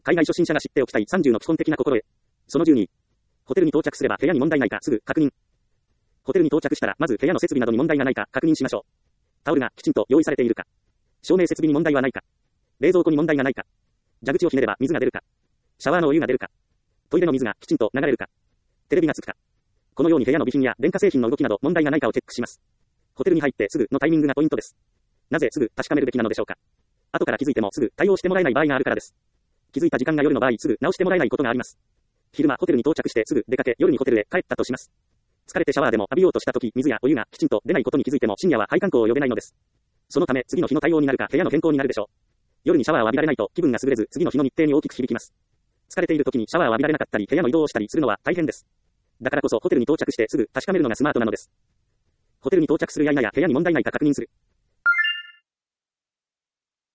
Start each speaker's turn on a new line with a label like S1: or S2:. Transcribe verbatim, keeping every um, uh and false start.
S1: 海外初心者が知っておきたいさんじゅうの基本的な心得。そのじゅうに。ホテルに到着すれば部屋に問題ないかすぐ確認。ホテルに到着したらまず部屋の設備などに問題がないか確認しましょう。タオルがきちんと用意されているか。照明設備に問題はないか。冷蔵庫に問題がないか。蛇口をひねれば水が出るか。シャワーのお湯が出るか。トイレの水がきちんと流れるか。テレビがつくか。このように部屋の備品や電化製品の動きなど問題がないかをチェックします。ホテルに入ってすぐのタイミングがポイントです。なぜすぐ確かめるべきなのでしょうか。後から気づいてもすぐ対応してもらえない場合があるからです。気づいた時間が夜の場合すぐ直してもらえないことがあります。昼間ホテルに到着してすぐ出かけ夜にホテルへ帰ったとします。疲れてシャワーでも浴びようとした時水やお湯がきちんと出ないことに気づいても深夜は配管工を呼べないのです。そのため次の日の対応になるか部屋の変更になるでしょう。夜にシャワーを浴びられないと気分が優れず次の日の日程に大きく響きます。疲れている時にシャワーを浴びられなかったり部屋の移動をしたりするのは大変です。だからこそホテルに到着してすぐ確かめるのがスマートなのです。ホテルに到着するや否や部屋に問題ないか確認する。